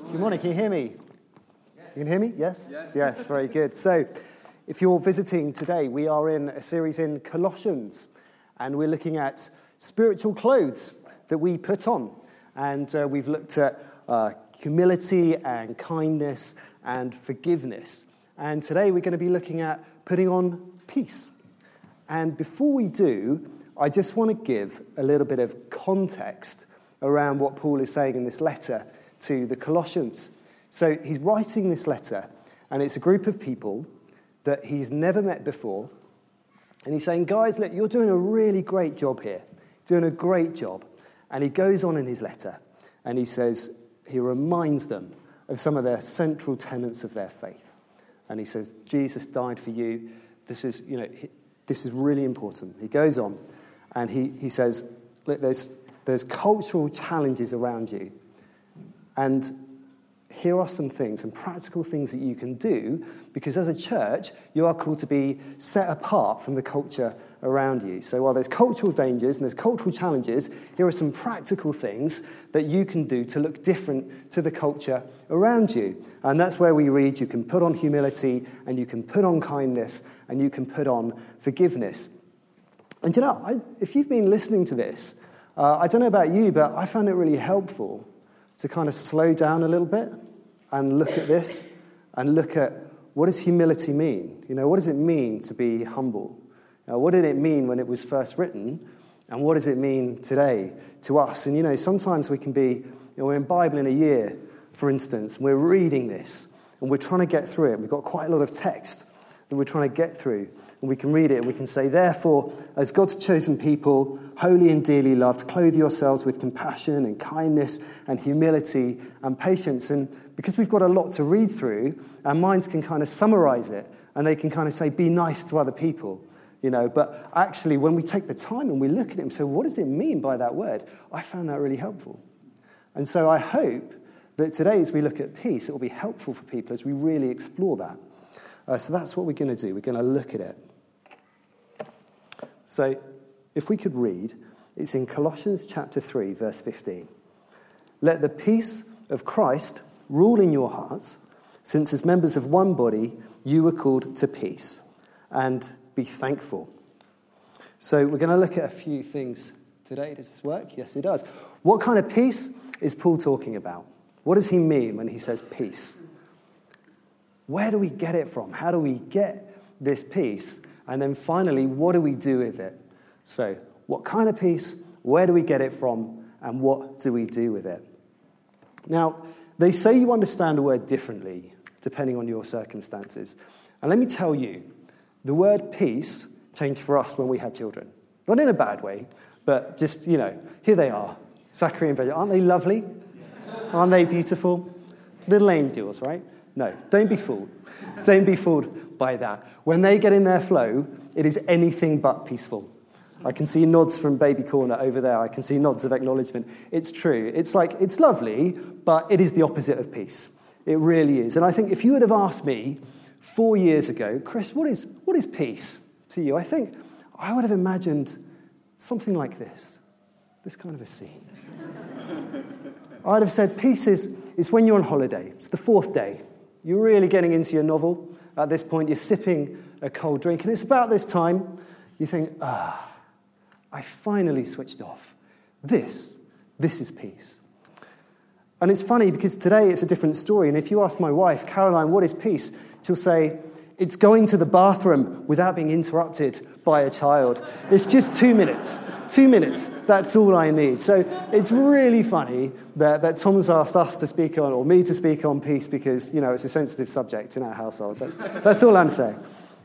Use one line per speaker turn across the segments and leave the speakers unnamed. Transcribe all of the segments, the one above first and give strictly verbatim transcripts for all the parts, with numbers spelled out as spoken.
Good morning, can you hear me?
Yes.
You can hear me? Yes?
Yes.
Yes, very good. So, if you're visiting today, we are in a series in Colossians, and we're looking at spiritual clothes that we put on. And uh, we've looked at uh, humility and kindness and forgiveness. And today we're going to be looking at putting on peace. And before we do, I just want to give a little bit of context around what Paul is saying in this letter to the Colossians. So he's writing this letter, and it's a group of people that he's never met before. And he's saying, guys, look, you're doing a really great job here. Doing a great job. And he goes on in his letter, and he says, he reminds them of some of their central tenets of their faith. And he says, Jesus died for you. This is, you know, this is really important. He goes on, and he, he says, look, there's, there's cultural challenges around you. And here are some things, some practical things that you can do, because as a church, you are called to be set apart from the culture around you. So while there's cultural dangers and there's cultural challenges, here are some practical things that you can do to look different to the culture around you. And that's where we read, you can put on humility, and you can put on kindness, and you can put on forgiveness. And you know, I, if you've been listening to this, uh, I don't know about you, but I found it really helpful to kind of slow down a little bit and look at this and look at, what does humility mean? You know, what does it mean to be humble? You know, what did it mean when it was first written? And what does it mean today to us? And, you know, sometimes we can be, you know, we're in Bible in a year, for instance, and we're reading this, and we're trying to get through it. We've got quite a lot of text that we're trying to get through. And we can read it and we can say, therefore, as God's chosen people, holy and dearly loved, clothe yourselves with compassion and kindness and humility and patience. And because we've got a lot to read through, our minds can kind of summarize it, and they can kind of say, be nice to other people. You know, but actually, when we take the time and we look at it and say, what does it mean by that word? I found that really helpful. And so I hope that today, as we look at peace, it will be helpful for people as we really explore that. Uh, so that's what we're going to do. We're going to look at it. So, if we could read, it's in Colossians chapter three, verse fifteen. Let the peace of Christ rule in your hearts, since as members of one body, you were called to peace, and be thankful. So, we're going to look at a few things today. Does this work? Yes, it does. What kind of peace is Paul talking about? What does he mean when he says peace? Where do we get it from? How do we get this peace? And then finally, what do we do with it? So, what kind of peace? Where do we get it from? And what do we do with it? Now, they say you understand a word differently, depending on your circumstances. And let me tell you, the word peace changed for us when we had children. Not in a bad way, but just, you know, here they are. Zachary and Benjamin. Aren't they lovely? Aren't they beautiful? Little angels, right? No, don't be fooled. Don't be fooled by that. When they get in their flow, it is anything but peaceful. I can see nods from Baby Corner over there. I can see nods of acknowledgement. It's true. It's like, it's lovely, but it is the opposite of peace. It really is. And I think if you would have asked me four years ago, Chris, what is what is peace to you? I think I would have imagined something like this. This kind of a scene. I'd have said peace is, is when you're on holiday. It's the fourth day. You're really getting into your novel. At this point, you're sipping a cold drink. And it's about this time you think, ah, I finally switched off. This, this is peace. And it's funny because today it's a different story. And if you ask my wife, Caroline, what is peace? She'll say, it's going to the bathroom without being interrupted by a child. It's just two minutes. Two minutes. That's all I need. So it's really funny that, that Tom's asked us to speak on, or me to speak on peace, because, you know, it's a sensitive subject in our household. That's, that's all I'm saying.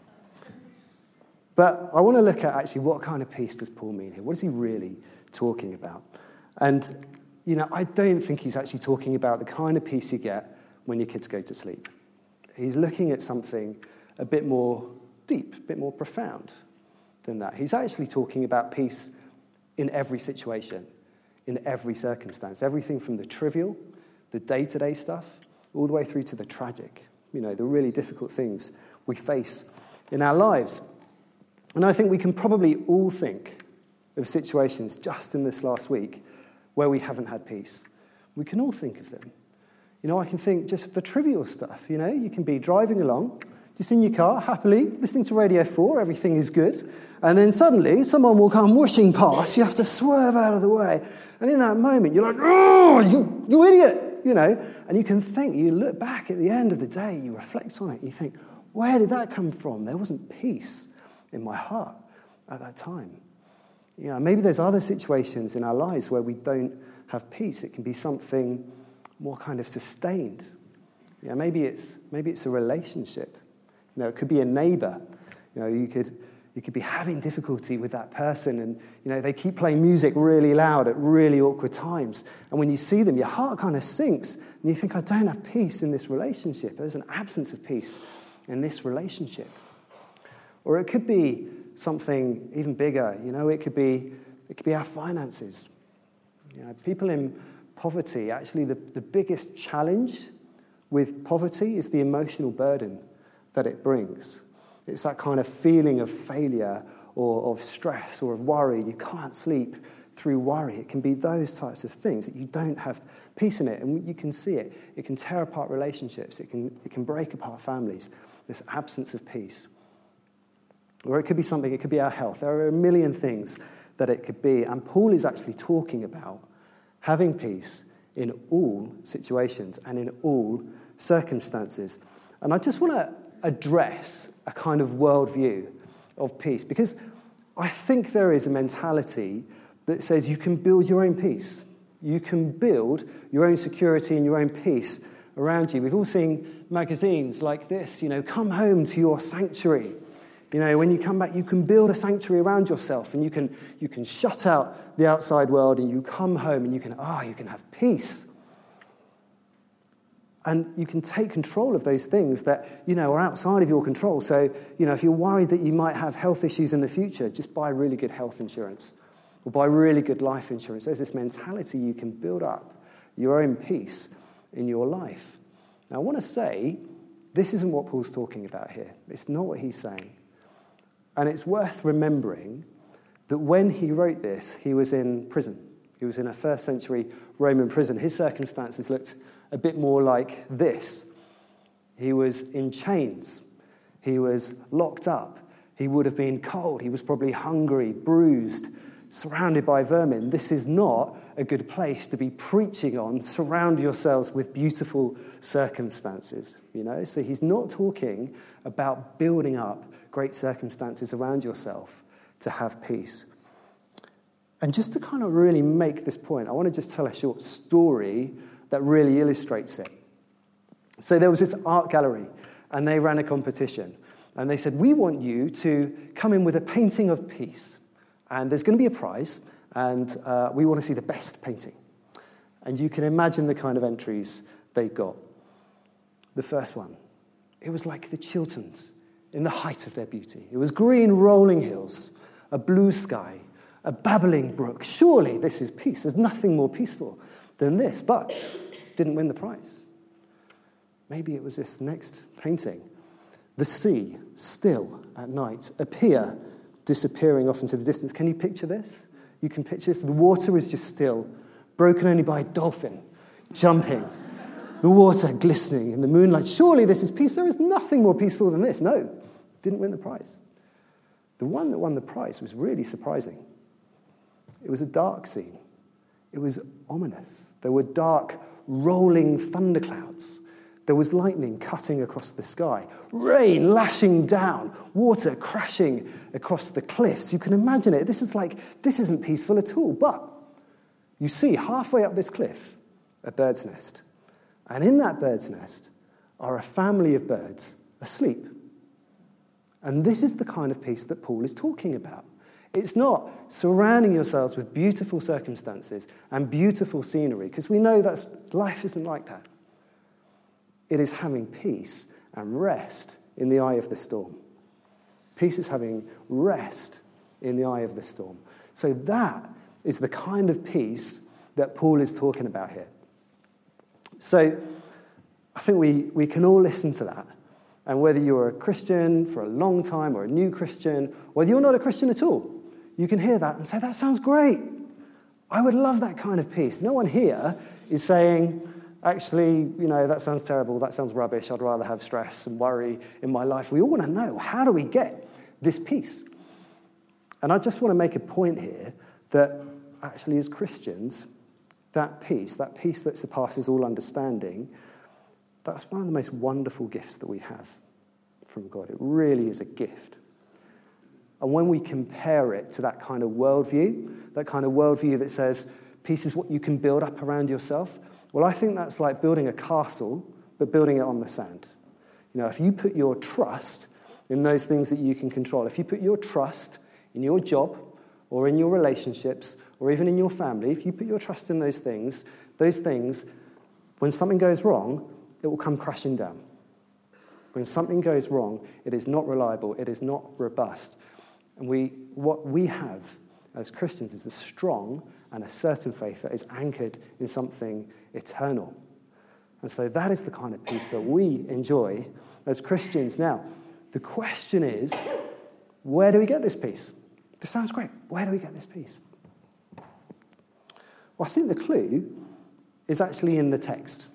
But I want to look at actually what kind of peace does Paul mean here? What is he really talking about? And, you know, I don't think he's actually talking about the kind of peace you get when your kids go to sleep. He's looking at something a bit more deep, a bit more profound than that. He's actually talking about peace in every situation, in every circumstance, everything from the trivial, the day-to-day stuff, all the way through to the tragic, you know, the really difficult things we face in our lives. And I think we can probably all think of situations just in this last week where we haven't had peace. We can all think of them. You know, I can think just the trivial stuff, you know. You can be driving along, just in your car, happily, listening to Radio four, everything is good. And then suddenly, someone will come whooshing past, you have to swerve out of the way. And in that moment, you're like, oh, you, you idiot, you know. And you can think, you look back at the end of the day, you reflect on it, you think, where did that come from? There wasn't peace in my heart at that time. You know, maybe there's other situations in our lives where we don't have peace. It can be something more kind of sustained. You know, maybe it's maybe it's a relationship. You know, it could be a neighbor. You know, you could you could be having difficulty with that person, and you know they keep playing music really loud at really awkward times. And when you see them, your heart kind of sinks, and you think, I don't have peace in this relationship. There's an absence of peace in this relationship. Or it could be something even bigger. You know, it could be it could be our finances. You know, people in poverty, actually the, the biggest challenge with poverty is the emotional burden that it brings. It's that kind of feeling of failure or of stress or of worry. You can't sleep through worry. It can be those types of things that you don't have peace in it, and you can see it. It can tear apart relationships. It can, it can break apart families, this absence of peace. Or it could be something, it could be our health. There are a million things that it could be, and Paul is actually talking about having peace in all situations and in all circumstances. And I just want to address a kind of worldview of peace, because I think there is a mentality that says you can build your own peace. You can build your own security and your own peace around you. We've all seen magazines like this, you know, come home to your sanctuary. You know, when you come back, you can build a sanctuary around yourself, and you can you can shut out the outside world, and you come home and you can, ah, oh, you can have peace. And you can take control of those things that, you know, are outside of your control. So, you know, if you're worried that you might have health issues in the future, just buy really good health insurance or buy really good life insurance. There's this mentality you can build up your own peace in your life. Now, I want to say, this isn't what Paul's talking about here. It's not what he's saying. And it's worth remembering that when he wrote this, he was in prison. He was in a first century Roman prison. His circumstances looked a bit more like this. He was in chains. He was locked up. He would have been cold. He was probably hungry, bruised, surrounded by vermin. This is not a good place to be preaching on. Surround yourselves with beautiful circumstances, you know? So he's not talking about building up great circumstances around yourself to have peace. And just to kind of really make this point, I want to just tell a short story that really illustrates it. So there was this art gallery, and they ran a competition. And they said, we want you to come in with a painting of peace. And there's going to be a prize, and uh, we want to see the best painting. And you can imagine the kind of entries they got. The first one, it was like the Chilterns in the height of their beauty. It was green rolling hills, a blue sky, a babbling brook. Surely this is peace. There's nothing more peaceful than this, but didn't win the prize. Maybe it was this next painting. The sea, still at night, a pier disappearing off into the distance. Can you picture this? You can picture this. The water is just still, broken only by a dolphin jumping. The water glistening in the moonlight. Surely this is peace. There is nothing more peaceful than this. No, didn't win the prize. The one that won the prize was really surprising. It was a dark scene. It was ominous. There were dark, rolling thunderclouds. There was lightning cutting across the sky, rain lashing down, water crashing across the cliffs. You can imagine it. This is like, this isn't peaceful at all. But you see, halfway up this cliff, a bird's nest. And in that bird's nest are a family of birds asleep. And this is the kind of peace that Paul is talking about. It's not surrounding yourselves with beautiful circumstances and beautiful scenery, because we know that life isn't like that. It is having peace and rest in the eye of the storm. Peace is having rest in the eye of the storm. So that is the kind of peace that Paul is talking about here. So I think we, we can all listen to that. And whether you're a Christian for a long time or a new Christian, whether you're not a Christian at all, you can hear that and say, that sounds great. I would love that kind of peace. No one here is saying, Actually, you know, that sounds terrible. That sounds rubbish. I'd rather have stress and worry in my life. We all want to know, how do we get this peace? And I just want to make a point here that actually as Christians, that peace, that peace that surpasses all understanding, that's one of the most wonderful gifts that we have from God. It really is a gift. And when we compare it to that kind of worldview, that kind of worldview that says peace is what you can build up around yourself, well, I think that's like building a castle, but building it on the sand. You know, if you put your trust in those things that you can control, if you put your trust in your job or in your relationships or even in your family, if you put your trust in those things, those things, when something goes wrong, it will come crashing down. When something goes wrong, it is not reliable, it is not robust. And we, what we have as Christians is a strong and a certain faith that is anchored in something eternal. And so that is the kind of peace that we enjoy as Christians. Now, the question is, where do we get this peace? This sounds great. Where do we get this peace? Well, I think the clue is actually in the text.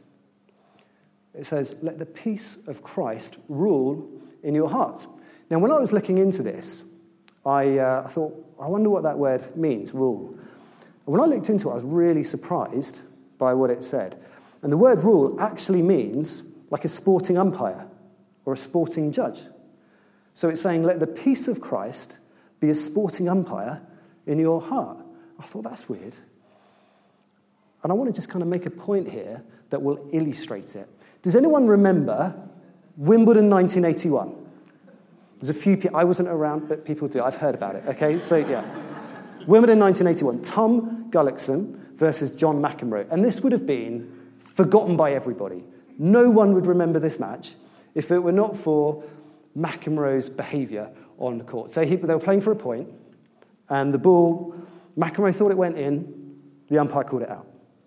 It says, let the peace of Christ rule in your hearts. Now, when I was looking into this, I, uh, I thought, I wonder what that word means, rule. And when I looked into it, I was really surprised by what it said. And the word rule actually means like a sporting umpire or a sporting judge. So it's saying, let the peace of Christ be a sporting umpire in your heart. I thought, that's weird. And I want to just kind of make a point here that will illustrate it. Does anyone remember Wimbledon nineteen eighty-one? There's a few people, I wasn't around, but people do. I've heard about it, okay? So, yeah. Wimbledon nineteen eighty-one, Tom Gullickson versus John McEnroe. And this would have been forgotten by everybody. No one would remember this match if it were not for McEnroe's behaviour on the court. So he, they were playing for a point, and the ball, McEnroe thought it went in, the umpire called it out.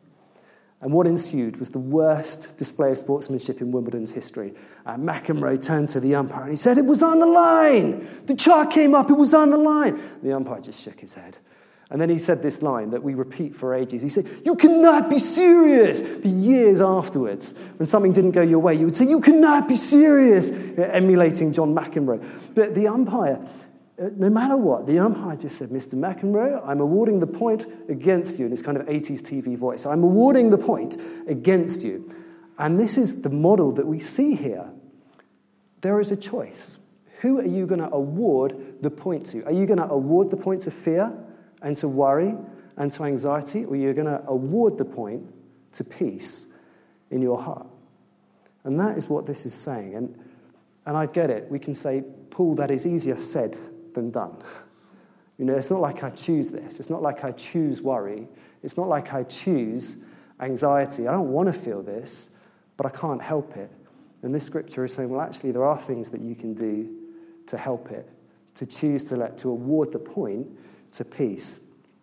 And what ensued was the worst display of sportsmanship in Wimbledon's history. And McEnroe turned to the umpire and he said, it was on the line. The chart came up, it was on the line. The umpire just shook his head. And then he said this line that we repeat for ages. He said, you cannot be serious. For years afterwards, when something didn't go your way, you would say, you cannot be serious, emulating John McEnroe. But the umpire, no matter what, the umpire just said, Mister McEnroe, I'm awarding the point against you, in this kind of eighties T V voice. I'm awarding the point against you. And this is the model that we see here. There is a choice. Who are you going to award the point to? Are you going to award the point to fear and to worry and to anxiety, or are you going to award the point to peace in your heart? And that is what this is saying. And, and I get it. We can say, Paul, that is easier said than done. You know, it's not like I choose this. It's not like I choose worry. It's not like I choose anxiety. I don't want to feel this, but I can't help it. And this scripture is saying, well, actually, there are things that you can do to help it, to choose to let, to award the point to peace.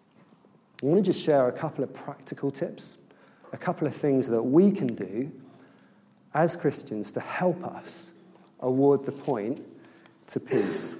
I want to just share a couple of practical tips, a couple of things that we can do as Christians to help us award the point to peace.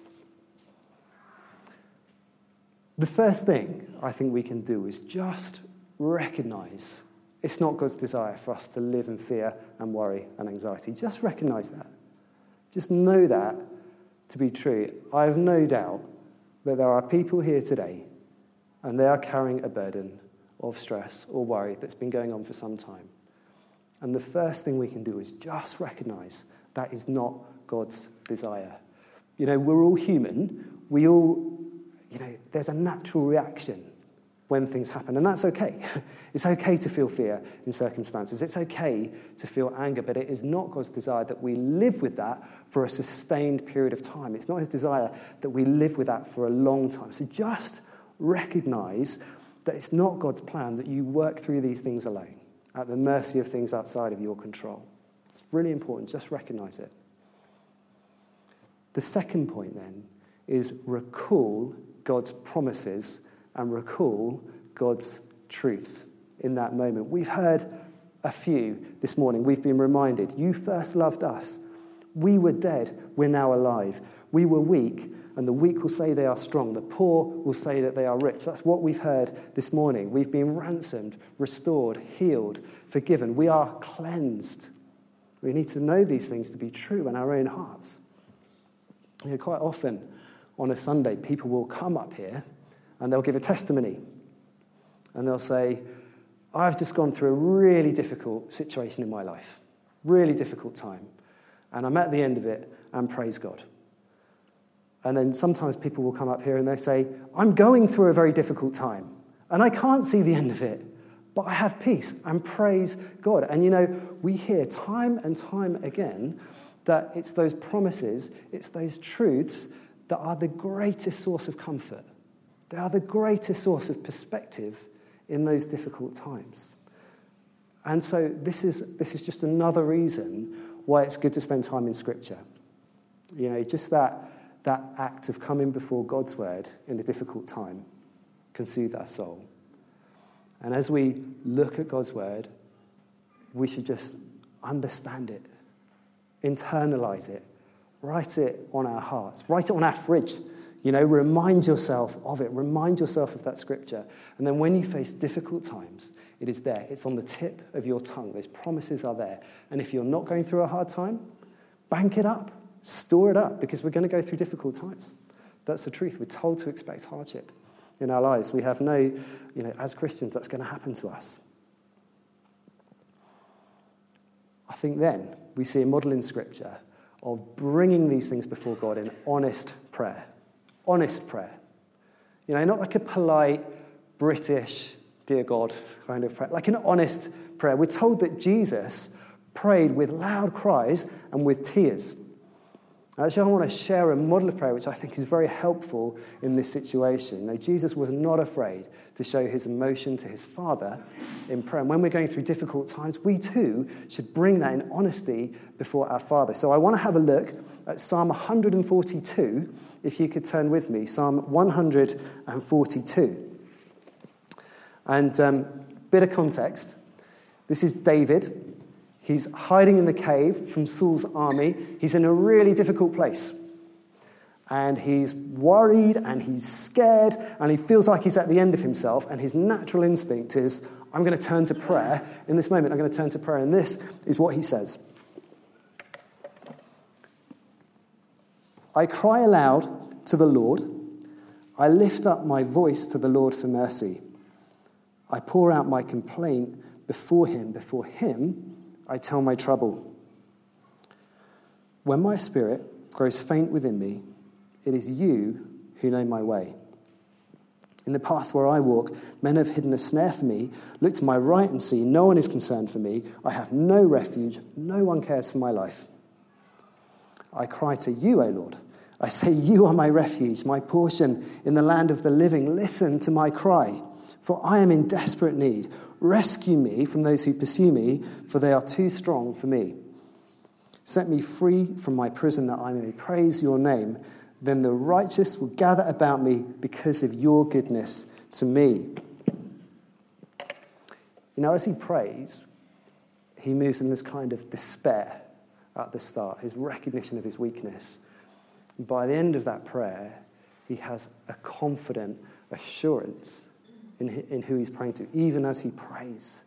The first thing I think we can do is just recognize it's not God's desire for us to live in fear and worry and anxiety. Just recognize that. Just know that to be true. I have no doubt that there are people here today and they are carrying a burden of stress or worry that's been going on for some time. And the first thing we can do is just recognize that is not God's desire. You know, we're all human. We all, you know, there's a natural reaction when things happen, and that's okay. It's okay to feel fear in circumstances. It's okay to feel anger, but it is not God's desire that we live with that for a sustained period of time. It's not his desire that we live with that for a long time. So just recognize that it's not God's plan that you work through these things alone, at the mercy of things outside of your control. It's really important. Just recognize it. The second point, then, is recall God's promises and recall God's truths in that moment. We've heard a few this morning. We've been reminded, you first loved us. We were dead. We're now alive. We were weak, and the weak will say they are strong. The poor will say that they are rich. That's what we've heard this morning. We've been ransomed, restored, healed, forgiven. We are cleansed. We need to know these things to be true in our own hearts. You know, quite often on a Sunday, people will come up here and they'll give a testimony. And they'll say, I've just gone through a really difficult situation in my life, really difficult time. And I'm at the end of it, and praise God. And then sometimes people will come up here and they say, I'm going through a very difficult time, and I can't see the end of it, but I have peace, and praise God. And you know, we hear time and time again that it's those promises, it's those truths that are the greatest source of comfort. They are the greatest source of perspective in those difficult times. And so this is this is just another reason why it's good to spend time in Scripture. You know, just that, that act of coming before God's word in a difficult time can soothe our soul. And as we look at God's word, we should just understand it, internalize it, write it on our hearts, write it on our fridge. You know, remind yourself of it. Remind yourself of that scripture. And then when you face difficult times, it is there. It's on the tip of your tongue. Those promises are there. And if you're not going through a hard time, bank it up. Store it up, because we're going to go through difficult times. That's the truth. We're told to expect hardship in our lives. We have no, you know, as Christians, that's going to happen to us. I think then we see a model in Scripture of bringing these things before God in honest prayer. Honest prayer. You know, not like a polite, British, dear God kind of prayer. Like an honest prayer. We're told that Jesus prayed with loud cries and with tears. Actually, I want to share a model of prayer which I think is very helpful in this situation. Now, Jesus was not afraid to show his emotion to his Father in prayer. And when we're going through difficult times, we too should bring that in honesty before our Father. So I want to have a look at Psalm one forty-two, if you could turn with me. Psalm one forty-two. And um, bit of context. This is David. He's hiding in the cave from Saul's army. He's in a really difficult place. And he's worried and he's scared and he feels like he's at the end of himself. And his natural instinct is, I'm going to turn to prayer. In this moment, I'm going to turn to prayer. And this is what he says. I cry aloud to the Lord. I lift up my voice to the Lord for mercy. I pour out my complaint before him, before him. I tell my trouble. When my spirit grows faint within me, it is you who know my way. In the path where I walk, men have hidden a snare for me. Look to my right and see, no one is concerned for me. I have no refuge. No one cares for my life. I cry to you, O Lord. I say, you are my refuge, my portion in the land of the living. Listen to my cry, for I am in desperate need. Rescue me from those who pursue me, for they are too strong for me. Set me free from my prison that I may praise your name. Then the righteous will gather about me because of your goodness to me. You know, as he prays, he moves in this kind of despair at the start, his recognition of his weakness. And by the end of that prayer, he has a confident assurance In, in who he's praying to, even as he prays.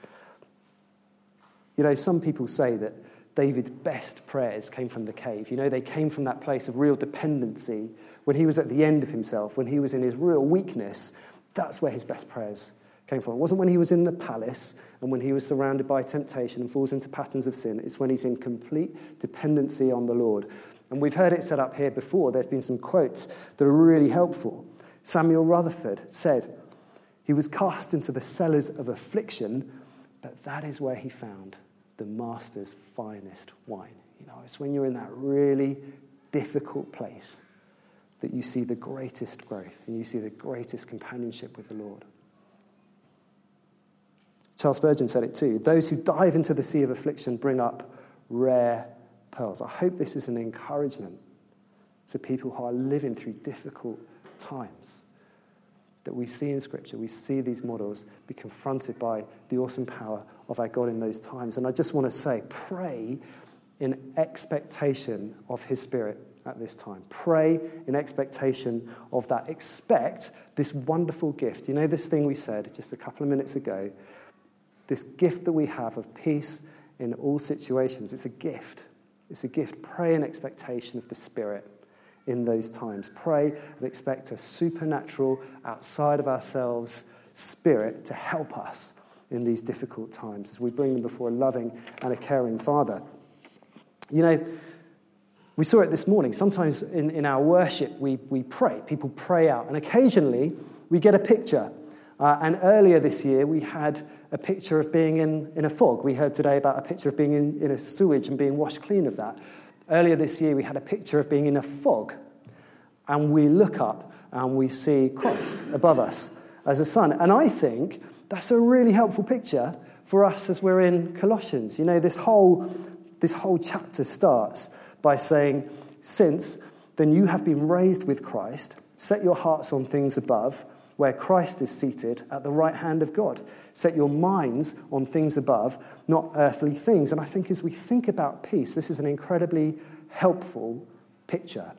You know, some people say that David's best prayers came from the cave. You know, they came from that place of real dependency when he was at the end of himself, when he was in his real weakness. That's where his best prayers came from. It wasn't when he was in the palace and when he was surrounded by temptation and falls into patterns of sin. It's when he's in complete dependency on the Lord. And we've heard it said up here before. There's been some quotes that are really helpful. Samuel Rutherford said, he was cast into the cellars of affliction, but that is where he found the master's finest wine. You know, it's when you're in that really difficult place that you see the greatest growth and you see the greatest companionship with the Lord. Charles Spurgeon said it too. Those who dive into the sea of affliction bring up rare pearls. I hope this is an encouragement to people who are living through difficult times. That we see in Scripture, we see these models be confronted by the awesome power of our God in those times. And I just want to say, pray in expectation of his Spirit at this time. Pray in expectation of that. Expect this wonderful gift. You know this thing we said just a couple of minutes ago? This gift that we have of peace in all situations. It's a gift. It's a gift. Pray in expectation of the Spirit in those times. Pray and expect a supernatural, outside of ourselves Spirit to help us in these difficult times as we bring them before a loving and a caring Father. You know, we saw it this morning. Sometimes in, in our worship, we, we pray. People pray out. And occasionally, we get a picture. Uh, and earlier this year, we had a picture of being in, in a fog. We heard today about a picture of being in, in a sewage and being washed clean of that. Earlier this year, we had a picture of being in a fog. And we look up and we see Christ above us as a sun. And I think that's a really helpful picture for us as we're in Colossians. You know, this whole, this whole chapter starts by saying, since then you have been raised with Christ, set your hearts on things above, where Christ is seated at the right hand of God. Set your minds on things above, not earthly things. And I think as we think about peace, this is an incredibly helpful picture.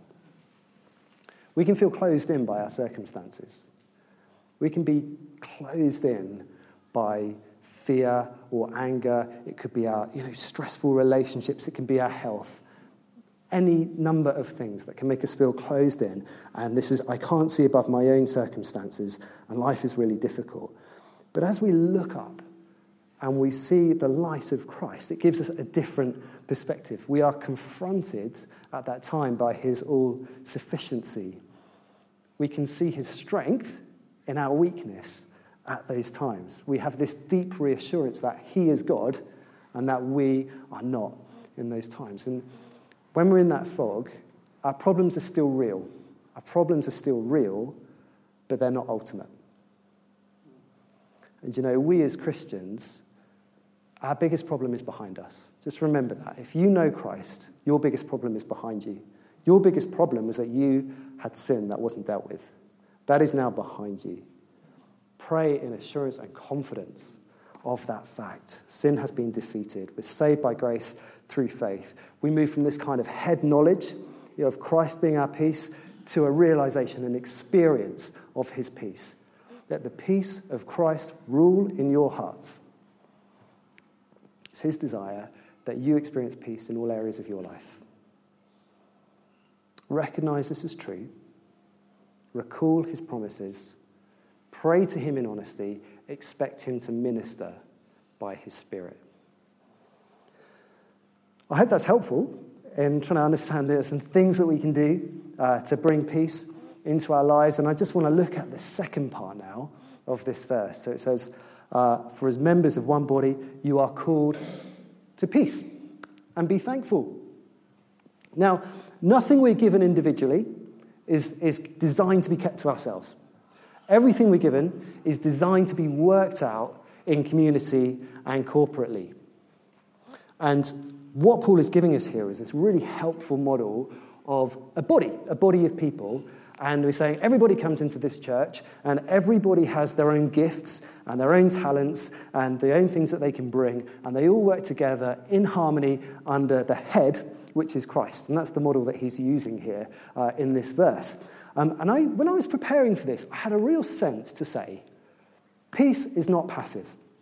We can feel closed in by our circumstances. We can be closed in by fear or anger. It could be our, you know, stressful relationships. It can be our health. Any number of things that can make us feel closed in. And this is, I can't see above my own circumstances, and life is really difficult. But as we look up and we see the light of Christ, it gives us a different perspective. We are confronted at that time by his all-sufficiency. We can see his strength in our weakness at those times. We have this deep reassurance that he is God and that we are not in those times. And when we're in that fog, our problems are still real. Our problems are still real, but they're not ultimate. And you know, we as Christians, our biggest problem is behind us. Just remember that. If you know Christ, your biggest problem is behind you. Your biggest problem was that you had sin that wasn't dealt with. That is now behind you. Pray in assurance and confidence of that fact. Sin has been defeated. We're saved by grace through faith. We move from this kind of head knowledge, you know, of Christ being our peace to a realization and experience of his peace. Let the peace of Christ rule in your hearts. It's his desire that you experience peace in all areas of your life. Recognize this as true. Recall his promises. Pray to him in honesty. Expect him to minister by his Spirit. I hope that's helpful in trying to understand there's some things that we can do uh, to bring peace into our lives. And I just want to look at the second part now of this verse. So it says, uh, for as members of one body, you are called to peace and be thankful. Now, nothing we're given individually is, is designed to be kept to ourselves. Everything we're given is designed to be worked out in community and corporately. And what Paul is giving us here is this really helpful model of a body, a body of people. And we're saying everybody comes into this church and everybody has their own gifts and their own talents and their own things that they can bring. And they all work together in harmony under the head, which is Christ. And that's the model that he's using here uh, in this verse. Um, and I, when I was preparing for this, I had a real sense to say, peace is not passive.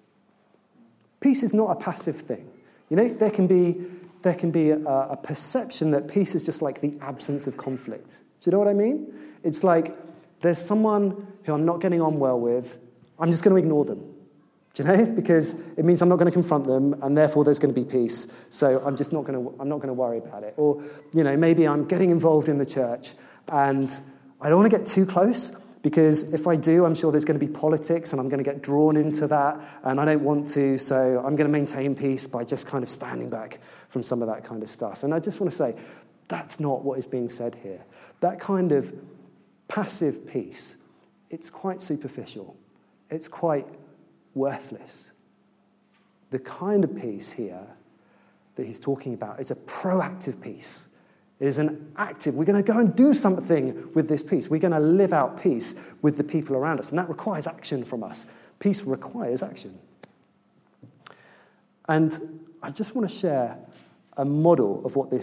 Peace is not a passive thing. You know, there can be there can be a, a perception that peace is just like the absence of conflict. Do you know what I mean? It's like there's someone who I'm not getting on well with, I'm just going to ignore them. Do you know? Because it means I'm not going to confront them, and therefore there's going to be peace. So I'm just not going to I'm not going to worry about it. Or, you know, maybe I'm getting involved in the church and I don't want to get too close, because if I do, I'm sure there's going to be politics and I'm going to get drawn into that, and I don't want to, so I'm going to maintain peace by just kind of standing back from some of that kind of stuff. And I just want to say, that's not what is being said here. That kind of passive peace, it's quite superficial. It's quite worthless. The kind of peace here that he's talking about is a proactive peace. It is an active, we're going to go and do something with this peace. We're going to live out peace with the people around us. And that requires action from us. Peace requires action. And I just want to share a model of what this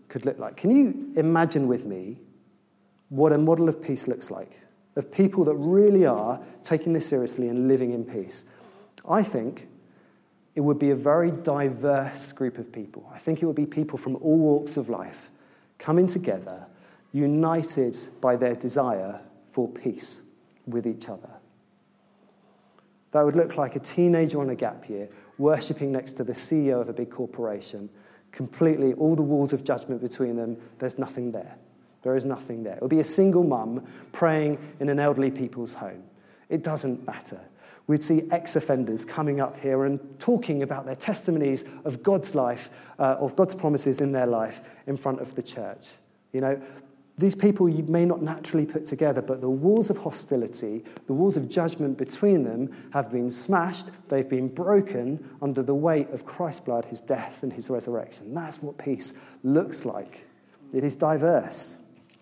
could look like. Can you imagine with me what a model of peace looks like? Of people that really are taking this seriously and living in peace. I think it would be a very diverse group of people. I think it would be people from all walks of life coming together, united by their desire for peace with each other. That would look like a teenager on a gap year worshipping next to the C E O of a big corporation, completely, all the walls of judgment between them, there's nothing there. There is nothing there. It would be a single mum praying in an elderly people's home. It doesn't matter. We'd see ex-offenders coming up here and talking about their testimonies of God's life, uh, of God's promises in their life in front of the church. You know, these people you may not naturally put together, but the walls of hostility, the walls of judgment between them have been smashed, they've been broken under the weight of Christ's blood, his death and his resurrection. That's what peace looks like. It is diverse.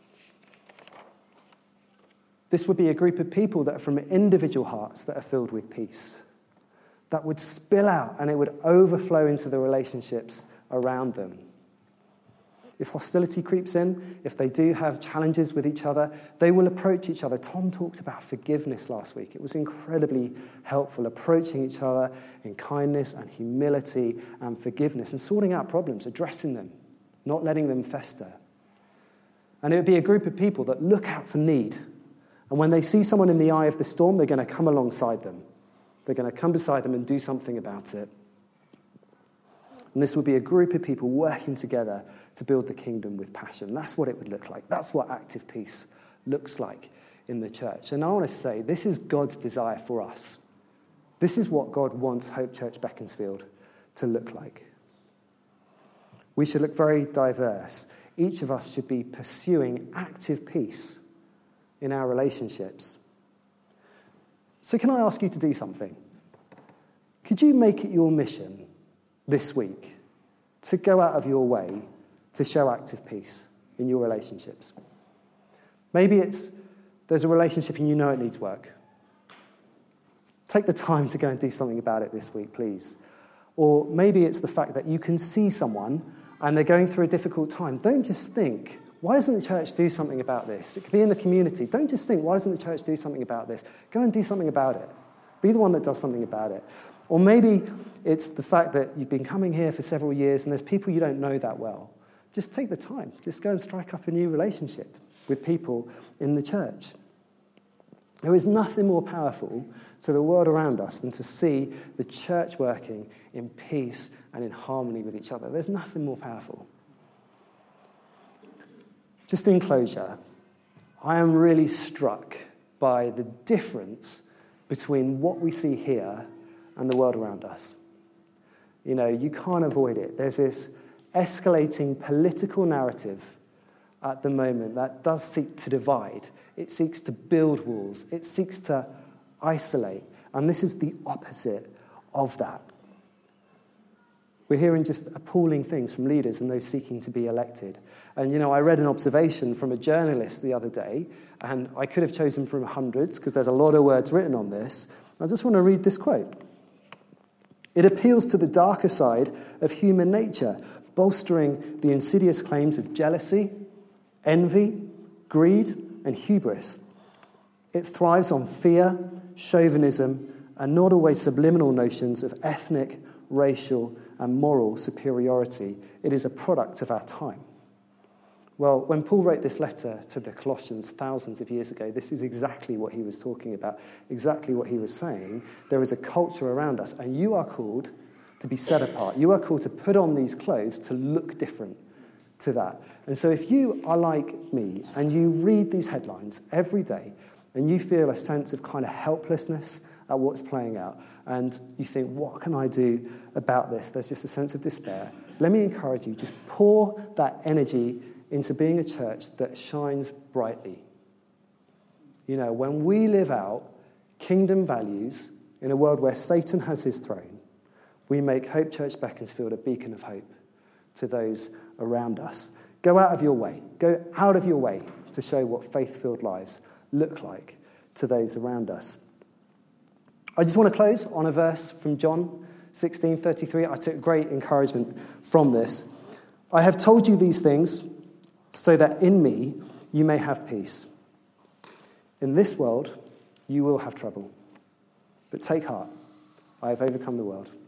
This would be a group of people that are from individual hearts that are filled with peace. That would spill out and it would overflow into the relationships around them. If hostility creeps in, if they do have challenges with each other, they will approach each other. Tom talked about forgiveness last week. It was incredibly helpful, approaching each other in kindness and humility and forgiveness and sorting out problems, addressing them, not letting them fester. And it would be a group of people that look out for need. And when they see someone in the eye of the storm, they're going to come alongside them. They're going to come beside them and do something about it. And this would be a group of people working together to build the kingdom with passion. That's what it would look like. That's what active peace looks like in the church. And I want to say, this is God's desire for us. This is what God wants Hope Church Beaconsfield to look like. We should look very diverse. Each of us should be pursuing active peace in our relationships. So can I ask you to do something? Could you make it your mission this week to go out of your way to show active peace in your relationships? Maybe it's there's a relationship and you know it needs work. Take the time to go and do something about it this week, please. Or maybe it's the fact that you can see someone and they're going through a difficult time. Don't just think, why doesn't the church do something about this? It could be in the community. Don't just think, why doesn't the church do something about this? Go and do something about it. Be the one that does something about it. Or maybe it's the fact that you've been coming here for several years and there's people you don't know that well. Just take the time. Just go and strike up a new relationship with people in the church. There is nothing more powerful to the world around us than to see the church working in peace and in harmony with each other. There's nothing more powerful. Just in closure, I am really struck by the difference between what we see here and the world around us. You know, you can't avoid it. There's this escalating political narrative at the moment that does seek to divide. It seeks to build walls. It seeks to isolate. And this is the opposite of that. We're hearing just appalling things from leaders and those seeking to be elected. And, you know, I read an observation from a journalist the other day, and I could have chosen from hundreds because there's a lot of words written on this. I just want to read this quote. It appeals to the darker side of human nature, bolstering the insidious claims of jealousy, envy, greed, and hubris. It thrives on fear, chauvinism, and not always subliminal notions of ethnic, racial, and moral superiority. It is a product of our time. Well, when Paul wrote this letter to the Colossians thousands of years ago, this is exactly what he was talking about, exactly what he was saying. There is a culture around us, and you are called to be set apart. You are called to put on these clothes to look different to that. And so if you are like me, and you read these headlines every day, and you feel a sense of kind of helplessness at what's playing out, and you think, what can I do about this? There's just a sense of despair. Let me encourage you, just pour that energy into being a church that shines brightly. You know, when we live out kingdom values in a world where Satan has his throne, we make Hope Church Beaconsfield a beacon of hope to those around us. Go out of your way. Go out of your way to show what faith-filled lives look like to those around us. I just want to close on a verse from John sixteen thirty-three. I took great encouragement from this. I have told you these things so that in me you may have peace. In this world you will have trouble. But take heart, I have overcome the world.